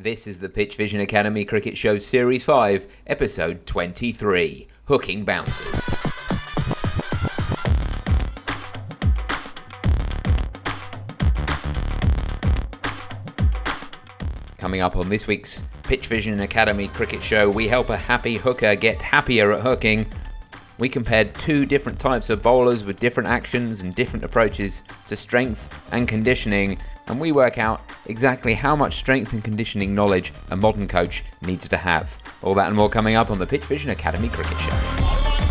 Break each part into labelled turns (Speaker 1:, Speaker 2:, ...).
Speaker 1: This is the Pitch Vision Academy Cricket Show Series 5, Episode 23, Hooking Bouncers. Coming up on this week's Pitch Vision Academy Cricket Show, we help a happy hooker get happier at hooking. We compared two different types of bowlers with different actions and different approaches to strength and conditioning, and we work out exactly how much strength and conditioning knowledge a modern coach needs to have. All that and more coming up on the Pitch Vision Academy Cricket Show.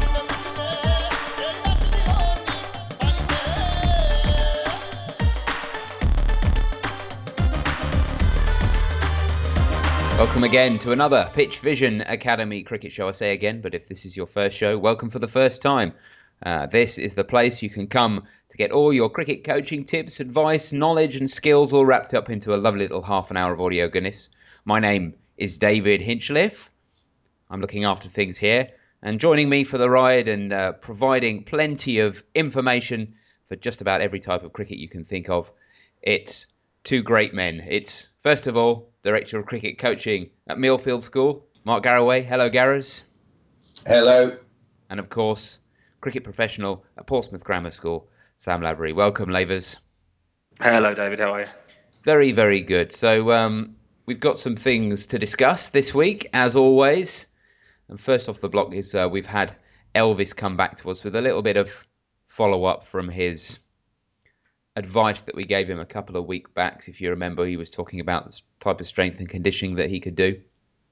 Speaker 1: Welcome again to another Pitch Vision Academy Cricket Show. I say again, but if this is your first show, welcome for the first time. This is the place you can come to get all your cricket coaching tips, advice, knowledge and skills all wrapped up into a lovely little half an hour of audio goodness. My name is David Hinchliffe. I'm looking after things here, and joining me for the ride and providing plenty of information for just about every type of cricket you can think of, it's two great men. It's, first of all, Director of Cricket Coaching at Millfield School, Mark Garraway. Hello, Garras.
Speaker 2: Hello.
Speaker 1: And of course, cricket professional at Portsmouth Grammar School, Sam Lavery. Welcome, Lavers.
Speaker 3: Hello, David. How are you?
Speaker 1: Very, very good. So we've got some things to discuss this week, as always. And first off the block is we've had Elvis come back to us with a little bit of follow-up from his advice that we gave him a couple of weeks back. If you remember, he was talking about the type of strength and conditioning that he could do.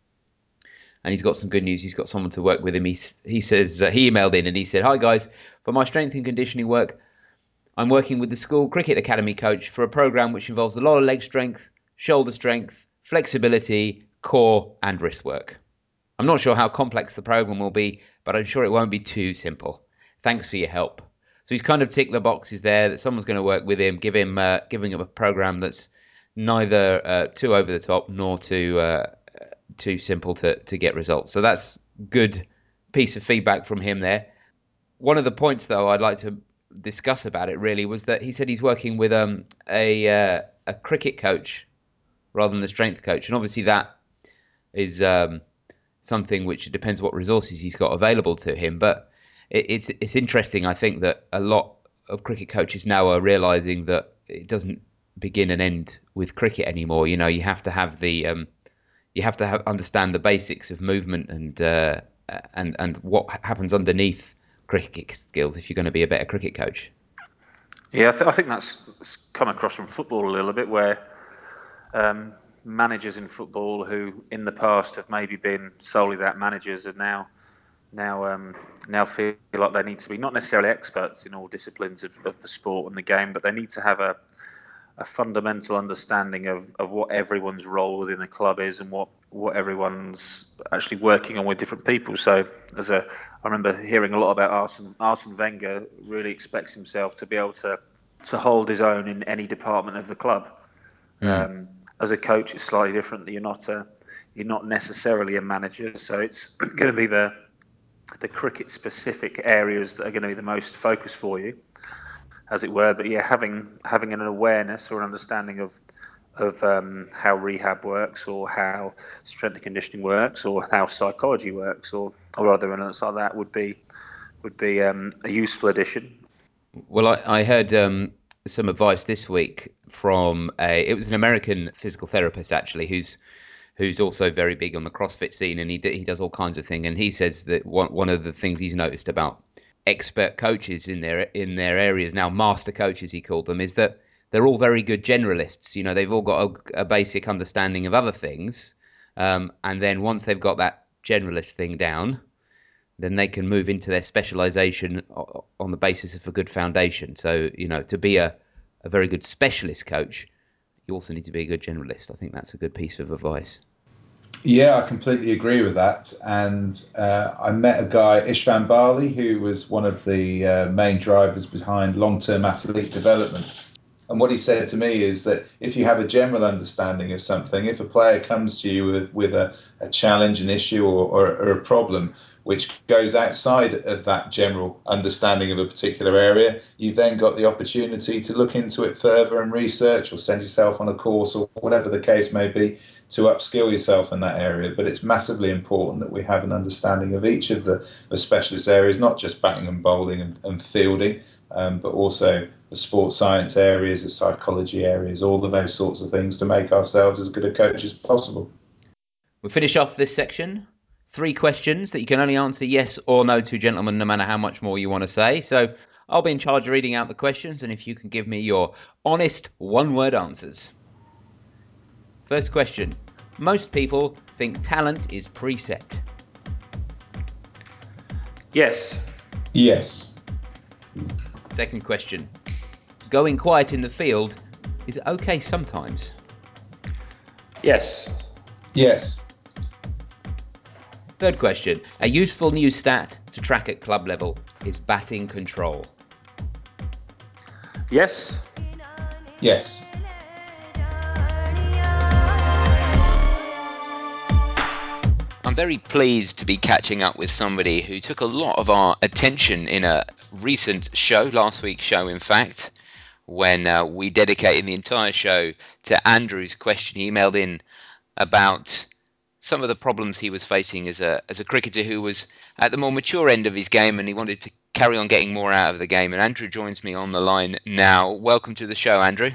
Speaker 1: And he's got some good news. He's got someone to work with him. He says he emailed in and he said, "Hi guys, for my strength and conditioning work, I'm working with the school cricket academy coach for a program which involves a lot of leg strength, shoulder strength, flexibility, core and wrist work. I'm not sure how complex the program will be, but I'm sure it won't be too simple. Thanks for your help." So he's kind of ticked the boxes there that someone's going to work with him, giving him a program that's neither too over the top nor too simple to get results. So that's good piece of feedback from him there. One of the points, though, I'd like to discuss about it really was that he said he's working with a cricket coach rather than a strength coach, and obviously that is something which depends what resources he's got available to him, but it's interesting. I think that a lot of cricket coaches now are realising that it doesn't begin and end with cricket anymore. You know, you have to have understand the basics of movement and what happens underneath cricket skills if you're going to be a better cricket coach.
Speaker 3: Yeah, I think that's come across from football a little bit, where managers in football who in the past have maybe been solely that managers are now feel like they need to be not necessarily experts in all disciplines of the sport and the game, but they need to have a fundamental understanding of what everyone's role within the club is and what everyone's actually working on with different people. So I remember hearing a lot about Arsene Wenger really expects himself to be able to hold his own in any department of the club. As a coach, it's slightly different. You're not necessarily a manager, so it's going to be the cricket specific areas that are going to be the most focus for you, as it were. But yeah, having an awareness or an understanding of how rehab works, or how strength and conditioning works, or how psychology works, or other elements like that would be a useful addition.
Speaker 1: Well, I heard some advice this week from it was an American physical therapist actually who's also very big on the CrossFit scene, and he does all kinds of things. And he says that one of the things he's noticed about expert coaches in their areas now, master coaches he called them, is that they're all very good generalists. You know, they've all got a basic understanding of other things, and then once they've got that generalist thing down, then they can move into their specialisation on the basis of a good foundation. So, you know, to be a very good specialist coach, you also need to be a good generalist. I think that's a good piece of advice.
Speaker 2: Yeah, I completely agree with that. And I met a guy, Ishvan Bali, who was one of the main drivers behind long-term athlete development. And what he said to me is that if you have a general understanding of something, if a player comes to you with a challenge, an issue, or a problem, which goes outside of that general understanding of a particular area, you've then got the opportunity to look into it further and research, or send yourself on a course, or whatever the case may be, to upskill yourself in that area. But it's massively important that we have an understanding of each of the specialist areas, not just batting and bowling and fielding, but also the sports science areas, the psychology areas, all of those sorts of things, to make ourselves as good a coach as possible.
Speaker 1: We'll finish off this section. 3 questions that you can only answer yes or no to, gentlemen, no matter how much more you want to say. So I'll be in charge of reading out the questions, and if you can give me your honest one-word answers. First question. Most people think talent is preset.
Speaker 3: Yes.
Speaker 2: Yes.
Speaker 1: Second question. Going quiet in the field is okay sometimes.
Speaker 3: Yes.
Speaker 2: Yes.
Speaker 1: Third question. A useful new stat to track at club level is batting control.
Speaker 3: Yes.
Speaker 2: Yes.
Speaker 1: I'm very pleased to be catching up with somebody who took a lot of our attention in a recent show, last week's show in fact, when we dedicated the entire show to Andrew's question. He emailed in about some of the problems he was facing as a cricketer who was at the more mature end of his game, and he wanted to carry on getting more out of the game. And Andrew joins me on the line now. Welcome to the show, Andrew.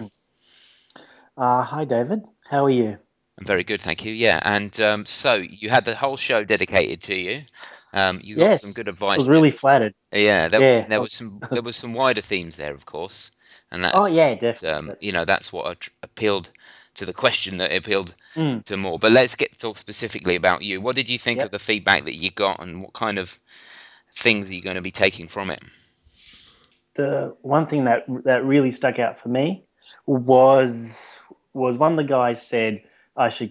Speaker 4: Hi, David. How are you?
Speaker 1: I'm very good, thank you. Yeah, and so you had the whole show dedicated to you. You got some good
Speaker 4: Yes, I
Speaker 1: advice
Speaker 4: was
Speaker 1: there.
Speaker 4: really flattered.
Speaker 1: Yeah,
Speaker 4: Yeah.
Speaker 1: there was some wider themes there, of course, and
Speaker 4: Oh,
Speaker 1: that's
Speaker 4: yeah, definitely.
Speaker 1: that's what appealed to the question, that appealed
Speaker 4: Mm,
Speaker 1: to more. But let's get to talk specifically about you. What did you think of
Speaker 4: yep.
Speaker 1: the feedback that you got, and what kind of things are you going to be taking from it?
Speaker 4: The one thing that really stuck out for me was one of the guys said I should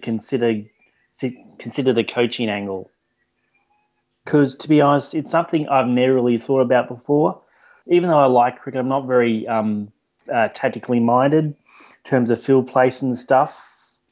Speaker 4: consider the coaching angle, because to be honest, it's something I've never really thought about before. Even though I like cricket, I'm not very tactically minded in terms of field place and stuff.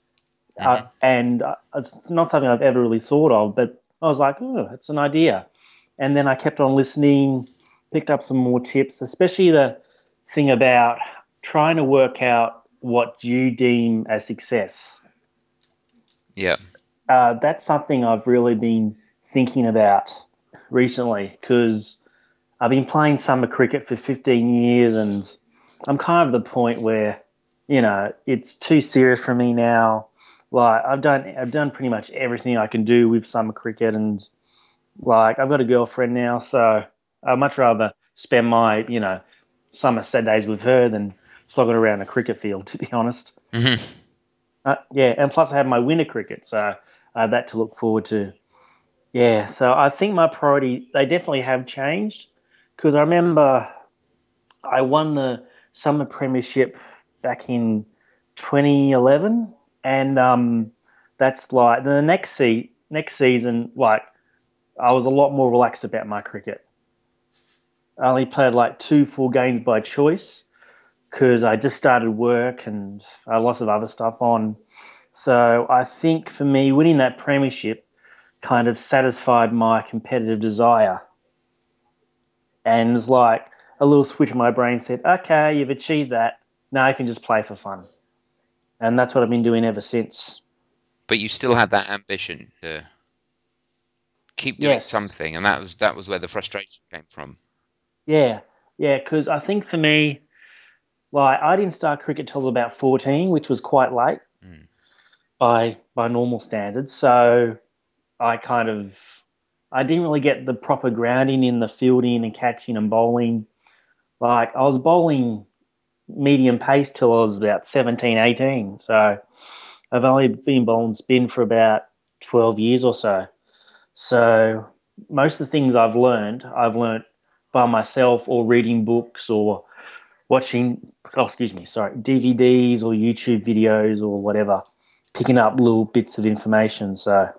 Speaker 4: And it's not something I've ever really thought of, but I was like, oh, it's an idea. And then I kept on listening, picked up some more tips, especially the thing about trying to work out what you deem as success.
Speaker 1: Yeah.
Speaker 4: That's something I've really been thinking about recently, because I've been playing summer cricket for 15 years, and I'm kind of at the point where, it's too serious for me now. Like I've done pretty much everything I can do with summer cricket, and like I've got a girlfriend now, so I'd much rather spend my, summer Saturdays with her than slogging around a cricket field, to be honest.
Speaker 1: Mm-hmm.
Speaker 4: Yeah, and plus I have my winter cricket, so I have that to look forward to. Yeah, so I think my priority, they definitely have changed, because I remember I won the summer premiership back in 2011, and that's like the next season. Like I was a lot more relaxed about my cricket. I only played like 2 full games by choice, because I just started work and I had lots of other stuff on. So I think for me, winning that premiership kind of satisfied my competitive desire, and it's like a little switch in my brain said, okay, you've achieved that. Now I can just play for fun. And that's what I've been doing ever since.
Speaker 1: But you still had that ambition to keep doing
Speaker 4: Yes.
Speaker 1: something, and that was where the frustration came from.
Speaker 4: Yeah. Yeah. Because I think for me, like I didn't start cricket till about 14, which was quite late
Speaker 1: Mm.
Speaker 4: by normal standards. So I kind of I didn't really get the proper grounding in the fielding and catching and bowling. Like I was bowling medium pace till I was about 17, 18. So I've only been bowling spin for about 12 years or so. So most of the things I've learned by myself, or reading books, or watching, DVDs or YouTube videos or whatever, picking up little bits of information.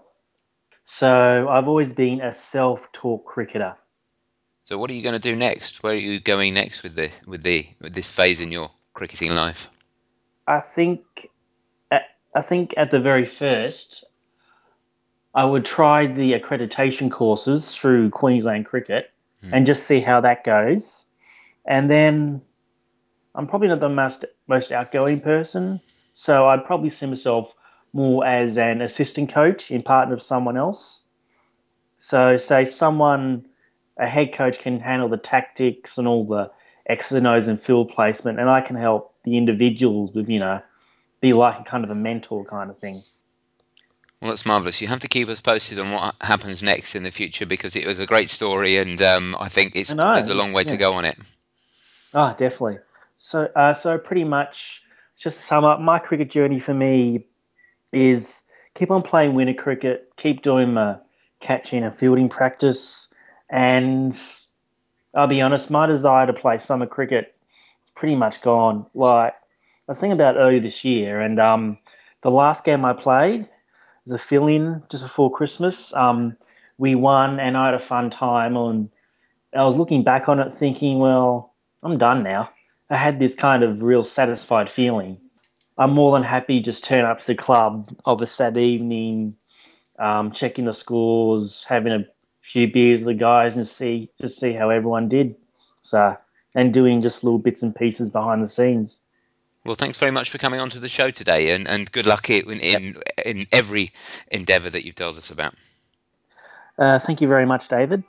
Speaker 4: So I've always been a self-taught cricketer.
Speaker 1: So what are you going to do next? Where are you going next with this phase in your cricketing life?
Speaker 4: I think at the very first, I would try the accreditation courses through Queensland Cricket and just see how that goes. And then I'm probably not the most outgoing person, so I'd probably see myself more as an assistant coach in partner with someone else. So, say a head coach can handle the tactics and all the X's and O's and field placement, and I can help the individuals with, be like a kind of a mentor kind of thing.
Speaker 1: Well, that's marvellous. You have to keep us posted on what happens next in the future because it was a great story, and I think
Speaker 4: I know,
Speaker 1: there's a long way to go on it.
Speaker 4: Oh, definitely. So pretty much, just to sum up, my cricket journey for me is keep on playing winter cricket, keep doing my catching and fielding practice, and I'll be honest, my desire to play summer cricket is pretty much gone. Like, I was thinking about earlier this year, and the last game I played was a fill-in just before Christmas. We won, and I had a fun time. And I was looking back on it, thinking, well, I'm done now. I had this kind of real satisfied feeling. I'm more than happy just turn up to the club of a Saturday evening, checking the scores, having a few beers with the guys, and see how everyone did. So, and doing just little bits and pieces behind the scenes.
Speaker 1: Well, thanks very much for coming on to the show today, and good luck in every endeavour that you've told us about.
Speaker 4: Thank you very much, David.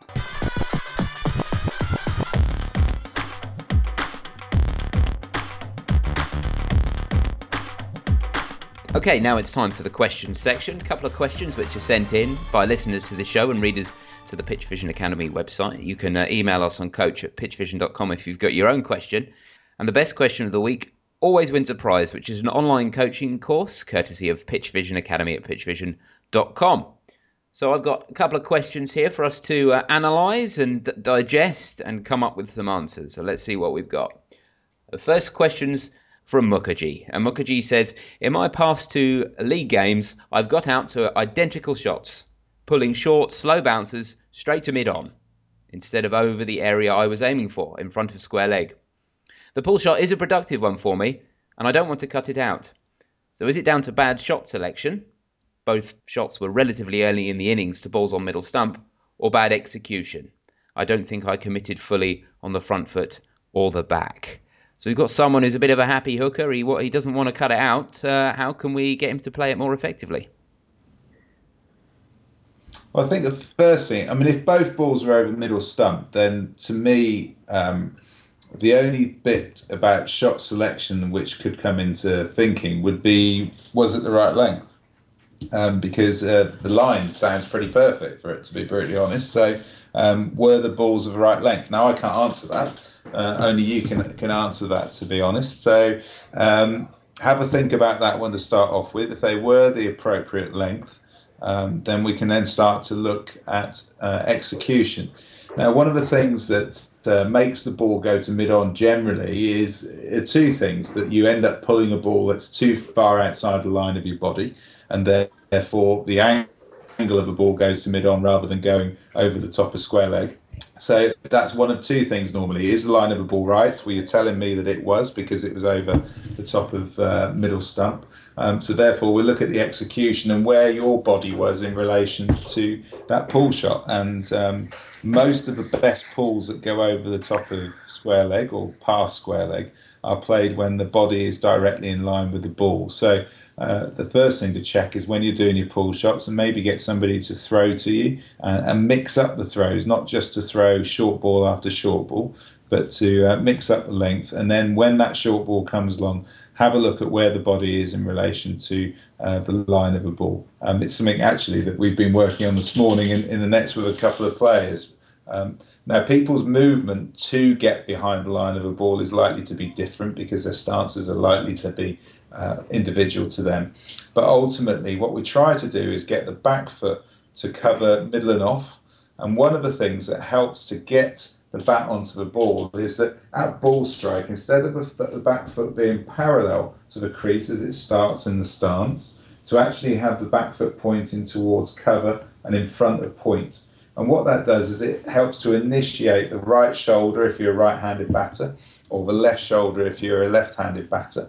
Speaker 1: Okay, now it's time for the questions section. A couple of questions which are sent in by listeners to the show and readers to the Pitch Vision Academy website. You can email us on coach@pitchvision.com if you've got your own question. And the best question of the week always wins a prize, which is an online coaching course courtesy of Pitch Vision Academy at pitchvision.com. So I've got a couple of questions here for us to analyse and digest and come up with some answers. So let's see what we've got. The first question's from Mukherjee. And Mukherjee says, in my past 2 league games, I've got out to identical shots, pulling short, slow bounces straight to mid-on, instead of over the area I was aiming for, in front of square leg. The pull shot is a productive one for me, and I don't want to cut it out. So is it down to bad shot selection? Both shots were relatively early in the innings to balls on middle stump, or bad execution? I don't think I committed fully on the front foot or the back. So we've got someone who's a bit of a happy hooker. He doesn't want to cut it out. How can we get him to play it more effectively?
Speaker 2: Well, I think the first thing, if both balls are over middle stump, then to me, the only bit about shot selection which could come into thinking would be, was it the right length? Because the line sounds pretty perfect for it, to be brutally honest. So, were the balls of the right length? Now, I can't answer that. Only you can answer that, to be honest. So, have a think about that one to start off with. If they were the appropriate length, then we can then start to look at execution. Now, one of the things that makes the ball go to mid-on generally is 2 things: that you end up pulling a ball that's too far outside the line of your body, and therefore the angle of the ball goes to mid-on rather than going over the top of square leg. So that's one of 2 things normally. Is the line of the ball right? Well, you're telling me that it was because it was over the top of middle stump. So therefore, we'll look at the execution and where your body was in relation to that pull shot. And most of the best pulls that go over the top of square leg or past square leg are played when the body is directly in line with the ball. So the first thing to check is when you're doing your pull shots, and maybe get somebody to throw to you and mix up the throws, not just to throw short ball after short ball, but to mix up the length. And then when that short ball comes along, have a look at where the body is in relation to the line of a ball. It's something actually that we've been working on this morning in the nets with a couple of players. Now, people's movement to get behind the line of a ball is likely to be different because their stances are likely to be individual to them. But ultimately, what we try to do is get the back foot to cover middle and off. And one of the things that helps to get the bat onto the ball is that at ball strike, instead of the back foot being parallel to the crease as it starts in the stance, to actually have the back foot pointing towards cover and in front of point. And what that does is it helps to initiate the right shoulder if you're a right-handed batter, or the left shoulder if you're a left-handed batter,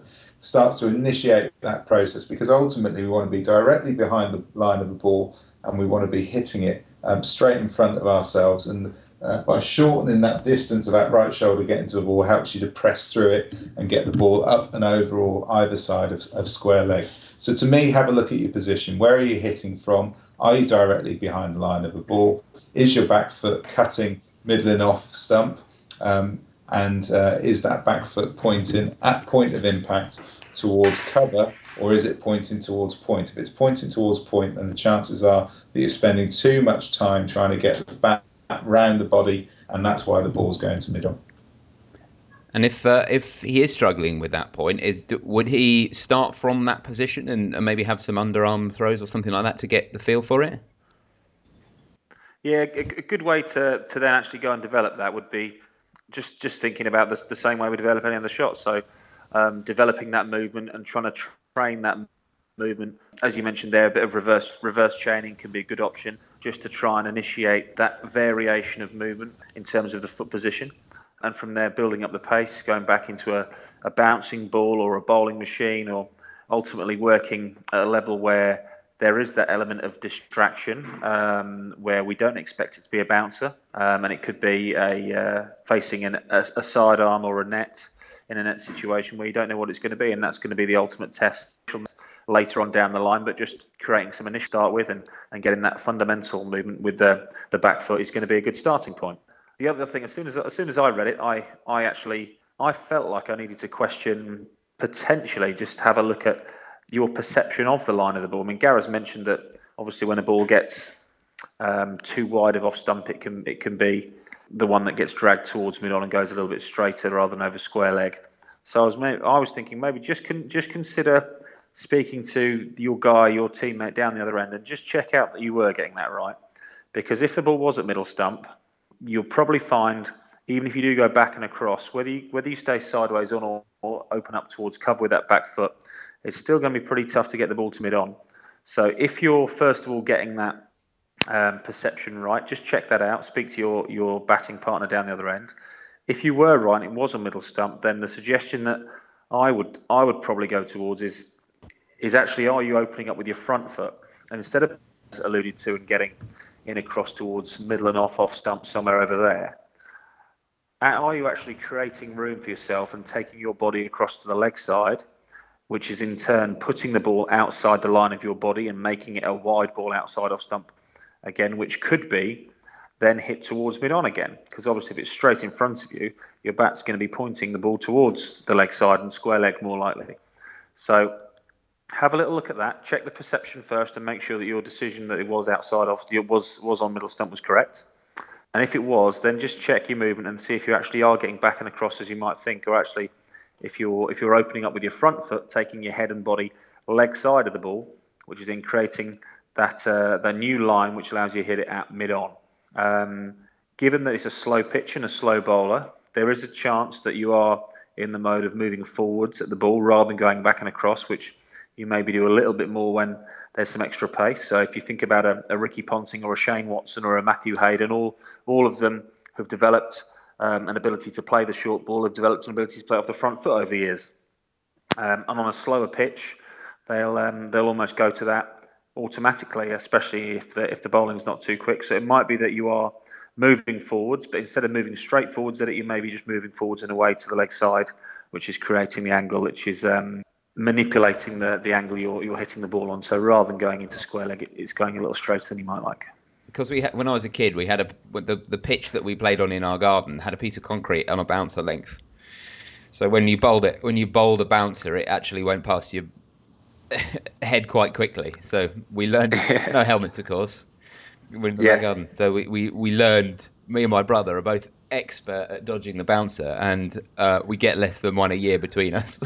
Speaker 2: starts to initiate that process, because ultimately we want to be directly behind the line of the ball and we want to be hitting it straight in front of ourselves. And by shortening that distance of that right shoulder getting to the ball helps you to press through it and get the ball up and over or either side of square leg. So to me, have a look at your position. Where are you hitting from? Are you directly behind the line of the ball? Is your back foot cutting, middling off stump? And is that back foot pointing at point of impact towards cover, or is it pointing towards point? If it's pointing towards point, then the chances are that you're spending too much time trying to get the back round the body, and that's why the ball's going to mid on.
Speaker 1: And if he is struggling with that point, would he start from that position and maybe have some underarm throws or something like that to get the feel for it?
Speaker 3: Yeah, a good way to then actually go and develop that would be just thinking about this the same way we develop any other shot. So developing that movement and trying to train that movement. As you mentioned there, a bit of reverse chaining can be a good option, just to try and initiate that variation of movement in terms of the foot position. And from there, building up the pace, going back into a bouncing ball or a bowling machine, or ultimately working at a level where there is that element of distraction, where we don't expect it to be a bouncer, and it could be facing a sidearm or a net in a net situation where you don't know what it's going to be, and that's going to be the ultimate test later on down the line. But just creating some initial start with and getting that fundamental movement with the back foot is going to be a good starting point. The other thing, as soon as I read it, I felt like I needed to question, potentially just have a look at your perception of the line of the ball. I mean, Gareth's mentioned that obviously when a ball gets too wide of off stump, it can be the one that gets dragged towards mid on and goes a little bit straighter rather than over square leg. So I was thinking maybe just consider speaking to your teammate down the other end, and just check out that you were getting that right. Because if the ball was at middle stump, you'll probably find, even if you do go back and across, whether you stay sideways on or open up towards cover with that back foot, it's still going to be pretty tough to get the ball to mid on. So if you're first of all getting that perception right, just check that out. Speak to your batting partner down the other end. If you were right, it was a middle stump, then the suggestion that I would probably go towards is actually, are you opening up with your front foot? And instead of alluded to and getting in across towards middle and off stump somewhere over there, are you actually creating room for yourself and taking your body across to the leg side, which is in turn putting the ball outside the line of your body and making it a wide ball outside off stump again, which could be then hit towards mid on again? Because obviously if it's straight in front of you, your bat's going to be pointing the ball towards the leg side and square leg more likely. So have a little look at that. Check the perception first and make sure that your decision that it was outside off, was on middle stump, was correct. And if it was, then just check your movement and see if you actually are getting back and across as you might think, or actually if you're opening up with your front foot, taking your head and body leg side of the ball, which is in creating that new line which allows you to hit it at mid on. Given that it's a slow pitch and a slow bowler, there is a chance that you are in the mode of moving forwards at the ball rather than going back and across, which you maybe do a little bit more when there's some extra pace. So if you think about a Ricky Ponting or a Shane Watson or a Matthew Hayden, all of them have developed an ability to play the short ball, have developed an ability to play off the front foot over the years. And on a slower pitch, they'll almost go to that automatically, especially if the bowling's not too quick. So it might be that you are moving forwards, but instead of moving straight forwards, that you may be just moving forwards in a way to the leg side, which is creating the angle, which is manipulating the angle you're hitting the ball on. So rather than going into square leg, it's going a little straighter than you might like.
Speaker 1: Because when I was a kid, we had the pitch that we played on in our garden had a piece of concrete on a bouncer length. So when you bowled a bouncer, it actually went past your head quite quickly. So we learned, no helmets, of course, in the back garden. So we learned. Me and my brother are both expert at dodging the bouncer, and we get less than one a year between us.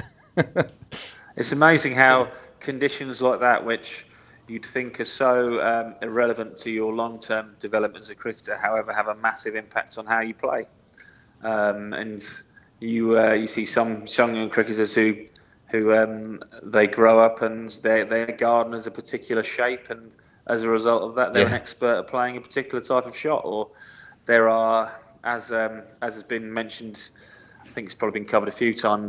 Speaker 3: It's amazing how conditions like that, which you'd think are so irrelevant to your long-term development as a cricketer, however, have a massive impact on how you play. And you see some young cricketers who they grow up and their garden is a particular shape, and as a result of that, they're an expert at playing a particular type of shot. Or there are, as has been mentioned, I think it's probably been covered a few times,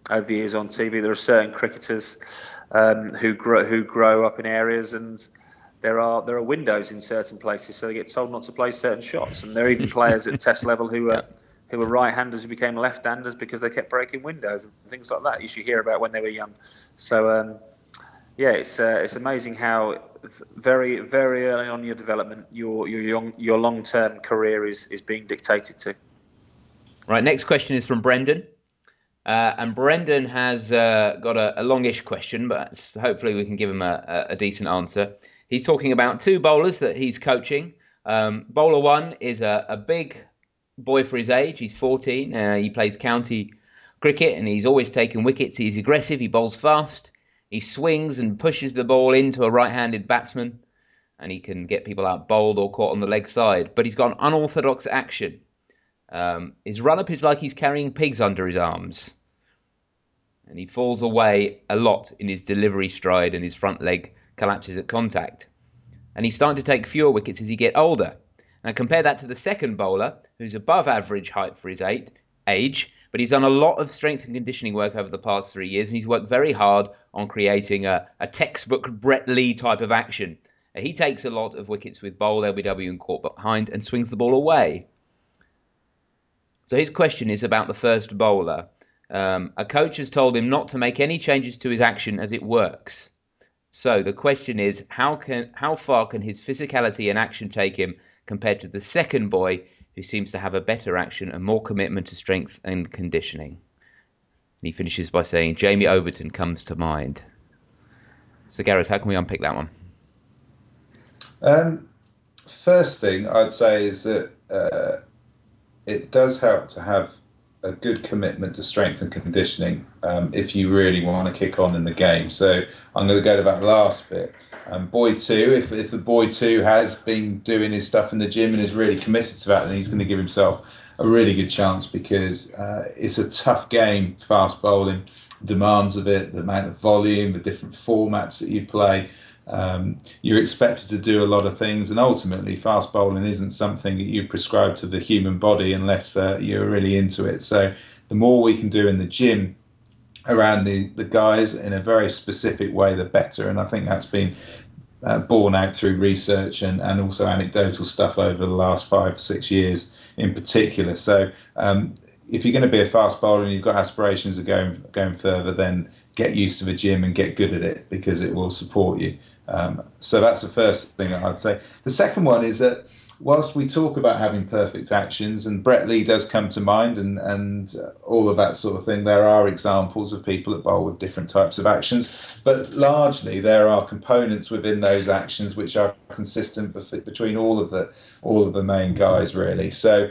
Speaker 3: over the years on TV. There are certain cricketers who grow up in areas, and there are windows in certain places, so they get told not to play certain shots. And there are even players at Test level who are right-handers who became left-handers because they kept breaking windows and things like that. You should hear about when they were young. So yeah, it's amazing how very very early on in your development, your long-term career is being dictated to.
Speaker 1: Right, next question is from Brendan. And Brendan has got a longish question, but hopefully we can give him a decent answer. He's talking about two bowlers that he's coaching. Bowler one is a big boy for his age. He's 14. He plays county cricket and he's always taking wickets. He's aggressive. He bowls fast. He swings and pushes the ball into a right-handed batsman, and he can get people out bowled or caught on the leg side. But he's got an unorthodox action. His run-up is like he's carrying pigs under his arms. And he falls away a lot in his delivery stride and his front leg collapses at contact. And he's starting to take fewer wickets as he gets older. Now compare that to the second bowler, who's above average height for his age, but he's done a lot of strength and conditioning work over the past 3 years, and he's worked very hard on creating a textbook Brett Lee type of action. He takes a lot of wickets with bowl, LBW and caught behind and swings the ball away. So his question is about the first bowler. A coach has told him not to make any changes to his action as it works. So the question is, how far can his physicality and action take him compared to the second boy, who seems to have a better action and more commitment to strength and conditioning? And he finishes by saying, Jamie Overton comes to mind. So Gareth, how can we unpick that one?
Speaker 2: First thing I'd say is that it does help to have a good commitment to strength and conditioning if you really want to kick on in the game. So I'm going to go to that last bit. Boy 2, if the boy 2 has been doing his stuff in the gym and is really committed to that, then he's going to give himself a really good chance, because it's a tough game, fast bowling, demands of it, the amount of volume, the different formats that you play. You're expected to do a lot of things, and ultimately fast bowling isn't something that you prescribe to the human body unless you're really into it. So the more we can do in the gym around the guys in a very specific way, the better. And I think that's been borne out through research and also anecdotal stuff over the last 5 or 6 years in particular. So if you're going to be a fast bowler and you've got aspirations of going further, then get used to the gym and get good at it, because it will support you. So that's the first thing I'd say. The second one is that whilst we talk about having perfect actions, and Brett Lee does come to mind, and all of that sort of thing, there are examples of people that bowl with different types of actions, but largely there are components within those actions which are consistent between all of the main guys, really. So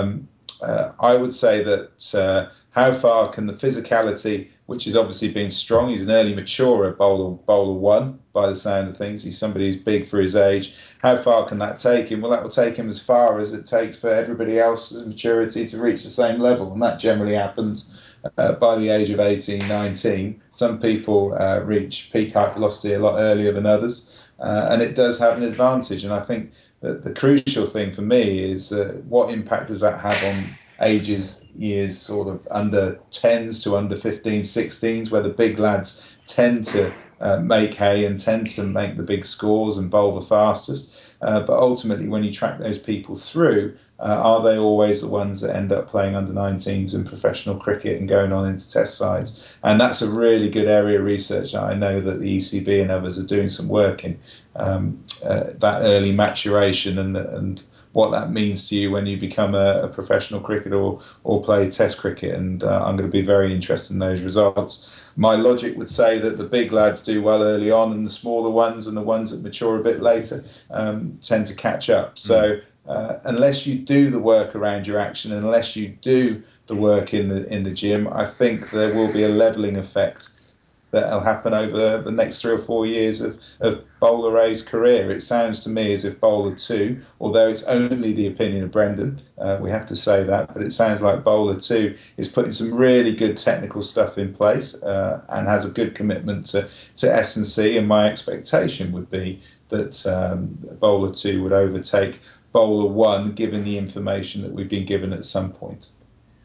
Speaker 2: I would say that how far can the physicality, which has obviously been strong, he's an early maturer bowler one by the sound of things, he's somebody who's big for his age, how far can that take him? Well, that will take him as far as it takes for everybody else's maturity to reach the same level, and that generally happens by the age of 18, 19. Some people reach peak height velocity a lot earlier than others, and it does have an advantage. And I think that the crucial thing for me is what impact does that have on years sort of under 10s to under 15s, 16s, where the big lads tend to make hay and tend to make the big scores and bowl the fastest. But ultimately, when you track those people through, are they always the ones that end up playing under 19s in professional cricket and going on into test sides? And that's a really good area of research. I know that the ECB and others are doing some work in that early maturation and what that means to you when you become a professional cricketer or play test cricket. And I'm going to be very interested in those results. My logic would say that the big lads do well early on, and the smaller ones and the ones that mature a bit later tend to catch up. So unless you do the work around your action, unless you do the work in the gym, I think there will be a levelling effect that'll happen over the next 3 or 4 years of Bowler Ray's career. It sounds to me as if Bowler 2, although it's only the opinion of Brendan, we have to say that, but it sounds like Bowler 2 is putting some really good technical stuff in place and has a good commitment to S&C, and my expectation would be that Bowler 2 would overtake Bowler 1, given the information that we've been given at some point.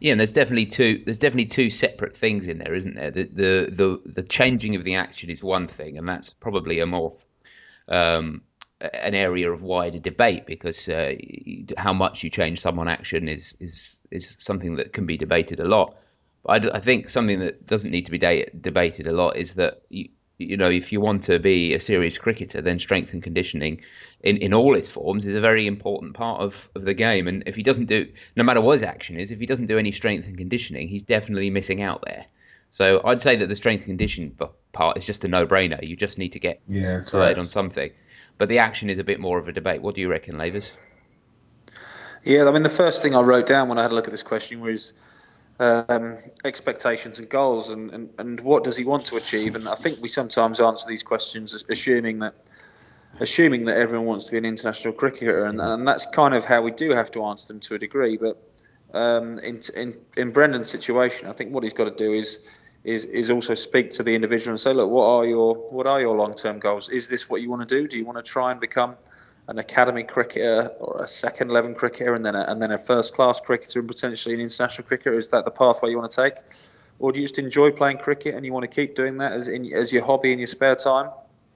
Speaker 1: Yeah, and there's definitely two separate things in there, isn't there? The changing of the action is one thing, and that's probably a more an area of wider debate, because how much you change someone action is something that can be debated a lot. But I think something that doesn't need to be debated a lot is that if you want to be a serious cricketer, then strength and conditioning in all its forms is a very important part of the game. And if he doesn't do, no matter what his action is, if he doesn't do any strength and conditioning, he's definitely missing out there. So I'd say that the strength and condition part is just a no-brainer. You just need to get started on something. But the action is a bit more of a debate. What do you reckon, Lavers?
Speaker 3: Yeah, I mean, the first thing I wrote down when I had a look at this question was expectations and goals, and what does he want to achieve? And I think we sometimes answer these questions assuming that everyone wants to be an international cricketer, and that's kind of how we do have to answer them to a degree. But in Brendan's situation, I think what he's got to do is also speak to the individual and say, look, what are your long-term goals? Is this what you want to do? Do you want to try and become an academy cricketer or a second 11 cricketer and then a first class cricketer and potentially an international cricketer? Is that the pathway you want to take? Or do you just enjoy playing cricket and you want to keep doing that as your hobby in your spare time?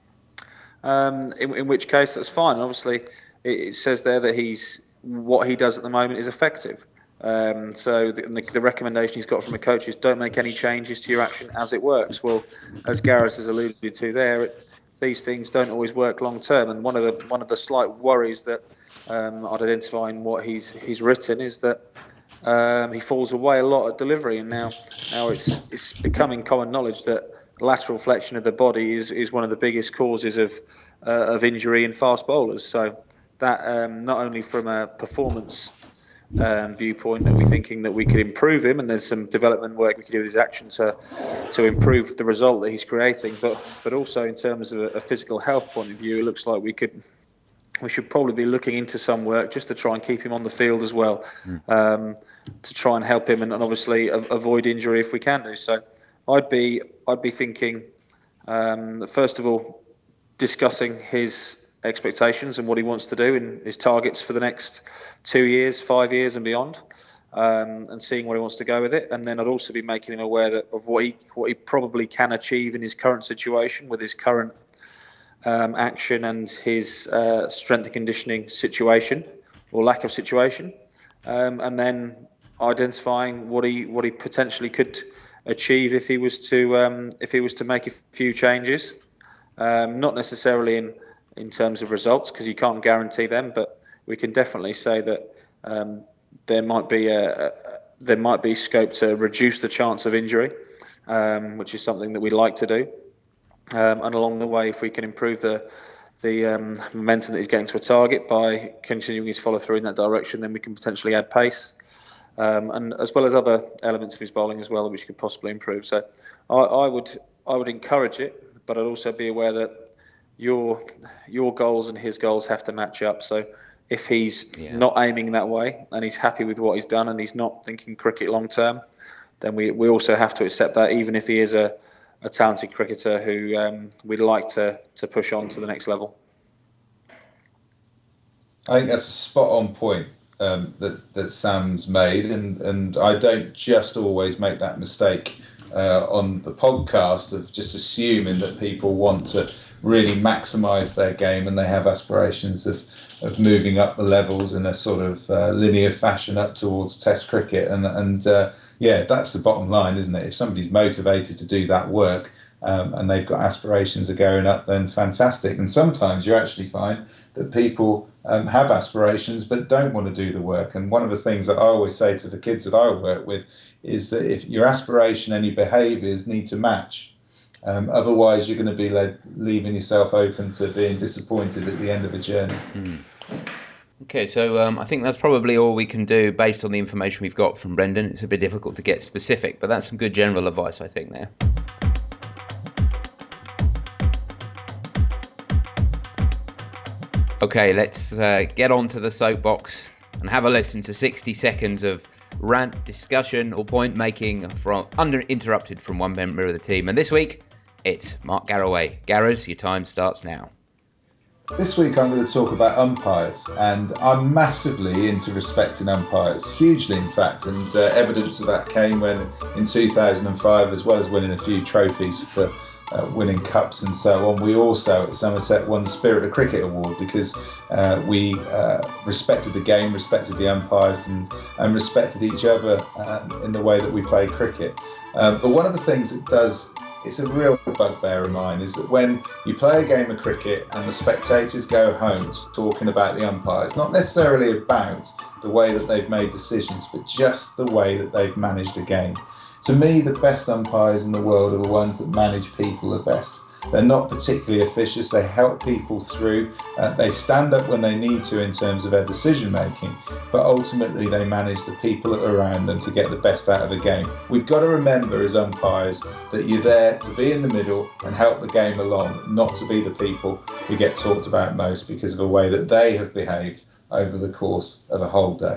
Speaker 3: In which case that's fine. Obviously, it says there that what he does at the moment is effective. So the recommendation he's got from a coach is don't make any changes to your action as it works. Well, as Gareth has alluded to there, these things don't always work long term. And one of the slight worries that I'd identify in what he's written is that he falls away a lot at delivery. And now it's becoming common knowledge that lateral flexion of the body is one of the biggest causes of injury in fast bowlers. So that not only from a performance viewpoint that we're thinking that we could improve him, and there's some development work we could do with his action to improve the result that he's creating, but also in terms of a physical health point of view, it looks like we should probably be looking into some work just to try and keep him on the field as well, to try and help him and obviously avoid injury if we can do so. I'd be thinking first of all, discussing his expectations and what he wants to do and his targets for the next 2 years, 5 years and beyond, and seeing where he wants to go with it. And then I'd also be making him aware of what he probably can achieve in his current situation with his current action and his strength and conditioning situation or lack of situation, and then identifying what he potentially could achieve if he was to make a few changes. Not necessarily in terms of results, because you can't guarantee them, but we can definitely say that there might be scope to reduce the chance of injury, which is something that we like to do. And along the way, if we can improve the momentum that he's getting to a target by continuing his follow through in that direction, then we can potentially add pace, and as well as other elements of his bowling as well, which could possibly improve. So I would encourage it, but I'd also be aware that your goals and his goals have to match up. So if he's not aiming that way and he's happy with what he's done and he's not thinking cricket long term, then we also have to accept that, even if he is a talented cricketer who we'd like to push on to the next level.
Speaker 2: I think that's a spot on point that Sam's made, and I don't just always make that mistake on the podcast of just assuming that people want to really maximise their game and they have aspirations of moving up the levels in a sort of linear fashion up towards Test cricket, and yeah, that's the bottom line, isn't it? If somebody's motivated to do that work and they've got aspirations of going up, then fantastic. And sometimes you actually find that people have aspirations but don't want to do the work. And one of the things that I always say to the kids that I work with is that if your aspiration and your behaviours need to match, otherwise you're going to be leaving yourself open to being disappointed at the end of a journey.
Speaker 1: Okay, so I think that's probably all we can do based on the information we've got from Brendan. It's a bit difficult to get specific, but that's some good general advice, I think, there. Okay, let's get on to the soapbox and have a listen to 60 seconds of rant, discussion or point making uninterrupted from one member of the team. And this week, it's Mark Garraway. Garrers, your time starts now.
Speaker 2: This week I'm going to talk about umpires, and I'm massively into respecting umpires, hugely in fact, and evidence of that came when in 2005, as well as winning a few trophies for winning cups and so on, we also at Somerset won the Spirit of Cricket Award because we respected the game, respected the umpires and respected each other in the way that we played cricket. But one of the things it does, it's a real bugbear of mine, is that when you play a game of cricket and the spectators go home talking about the umpires, not necessarily about the way that they've made decisions, but just the way that they've managed a game. To me, the best umpires in the world are the ones that manage people the best. They're not particularly officious, they help people through, they stand up when they need to in terms of their decision making, but ultimately they manage the people that are around them to get the best out of a game. We've got to remember as umpires that you're there to be in the middle and help the game along, not to be the people who get talked about most because of the way that they have behaved over the course of a whole day.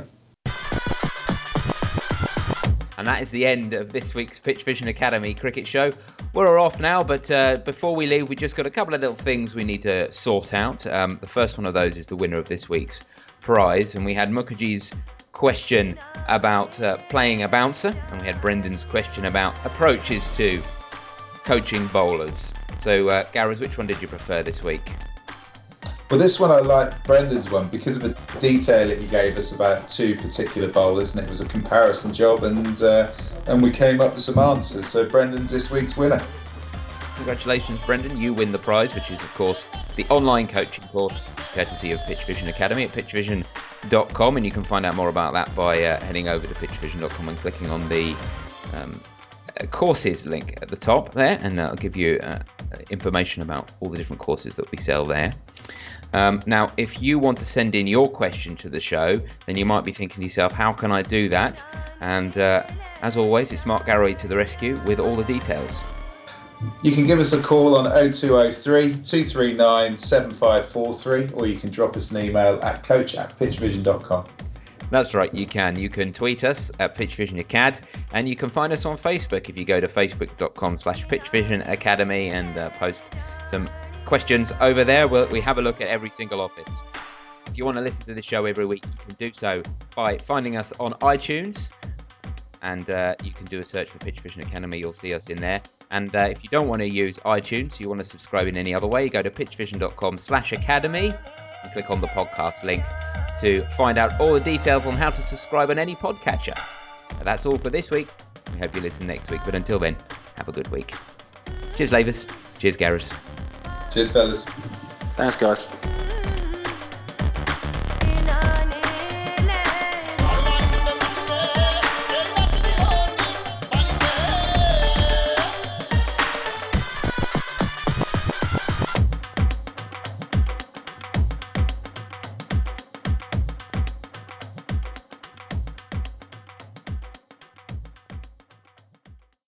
Speaker 1: And that is the end of this week's Pitch Vision Academy cricket show. We're off now, but before we leave, we just got a couple of little things we need to sort out. The first one of those is the winner of this week's prize, and we had Mukherjee's question about playing a bouncer, and we had Brendan's question about approaches to coaching bowlers. So, Gareth, which one did you prefer this week?
Speaker 2: Well, this one I liked Brendan's one because of the detail that he gave us about two particular bowlers, and it was a comparison job, and we came up with some answers. So Brendan's this week's winner.
Speaker 1: Congratulations, Brendan. You win the prize, which is, of course, the online coaching course, courtesy of Pitch Vision Academy at pitchvision.com, and you can find out more about that by heading over to pitchvision.com and clicking on the courses link at the top there, and I'll give you information about all the different courses that we sell there. Now, if you want to send in your question to the show, then you might be thinking to yourself, how can I do that? And as always, it's Mark Garraway to the rescue with all the details.
Speaker 2: You can give us a call on 0203 239 7543, or you can drop us an email at coach@pitchvision.com.
Speaker 1: That's right, you can. You can tweet us at PitchVisionAcad, and you can find us on Facebook if you go to facebook.com/PitchVisionAcademy and post some questions over there. We have a look at every single office. If you want to listen to the show every week, you can do so by finding us on iTunes, and you can do a search for Pitch Vision Academy. You'll see us in there. And if you don't want to use iTunes, you want to subscribe in any other way, go to pitchvision.com/academy and click on the podcast link to find out all the details on how to subscribe on any podcatcher. And that's all for this week. We hope you listen next week. But until then, have a good week. Cheers, Lavis. Cheers, Gareth.
Speaker 2: Cheers, fellas.
Speaker 3: Thanks, guys.